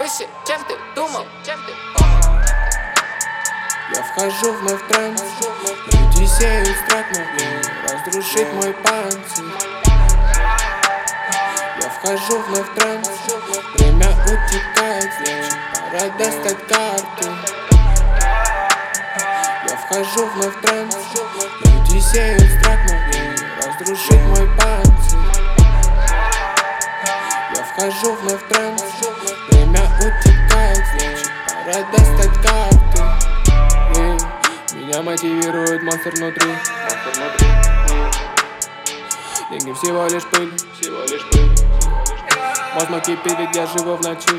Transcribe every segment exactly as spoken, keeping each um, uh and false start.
Выше, чем ты думал, чем ты Я вхожу вновь в транс, люди сеют страх, но разрушить мой панцирь. Я вхожу вновь в транс, время утекает, значит пора достать карты. Я вхожу вновь в транс, люди сеют страх, но разрушить мой панцирь. Я вхожу вновь в транс, время утекает, значит пора достать карты. И меня мотивирует монстр внутри. Деньги всего лишь пыль, всего лишь пыль. Мозг кипит, ведь я живу в ночи.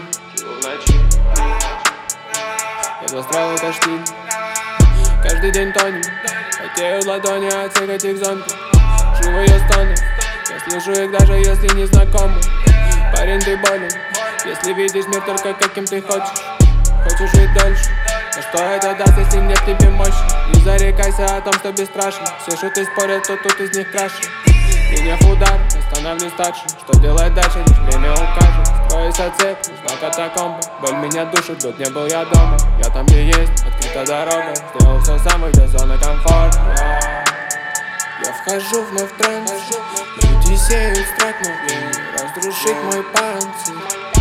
Я застроил это штиль. Каждый день тонем, потеют ладони от всех этих зомби. Живые стоны, я слышу их даже если не знакомы. Парень, ты болен, если видишь мир только каким ты хочешь. Хочешь жить дальше, но что это даст, если нет в тебе мощи? Не зарекайся о том, что бесстрашен. Все шуты спорят, кто тут из них краше. Приняв удар, остановлюсь старше. Что делать дальше, лишь время укажет. Строится цепь, знак катакомбы. Боль меня душит, год не был я дома. Я там, где есть, открыта дорога. Сделал все сам, где зона комфорта. Я вхожу вновь в транс, люди сеют страх, но разрушить мой панцирь.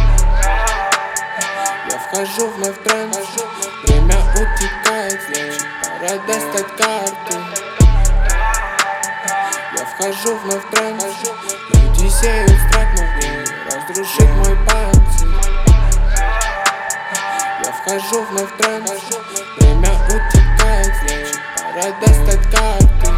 Я вхожу вновь в транс, время утекает, значит пора достать карты. Я вхожу вновь в транс, люди сеют страх, но разрушить мой панцирь. Я вхожу вновь в транс, время утекает, значит пора достать карты.